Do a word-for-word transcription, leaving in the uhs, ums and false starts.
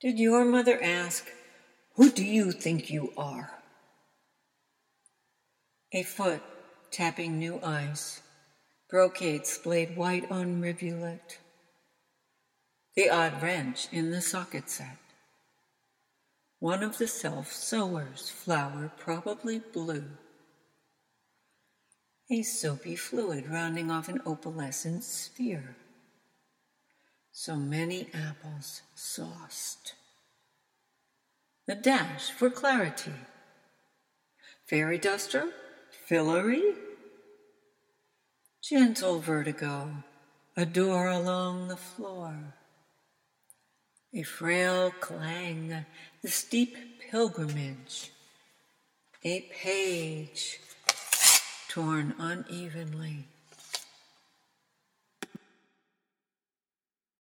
Did your mother ask, "Who do you think you are?" A foot tapping new ice, brocade splayed white on rivulet. The odd wrench in the socket set. One of the self-sewers, flower probably blue. A soapy fluid rounding off an opalescent sphere. So many apples sauced. The dash for clarity. Fairy duster? Fillory? Gentle vertigo, a door along the floor. A frail clang, the steep pilgrimage. A page torn unevenly.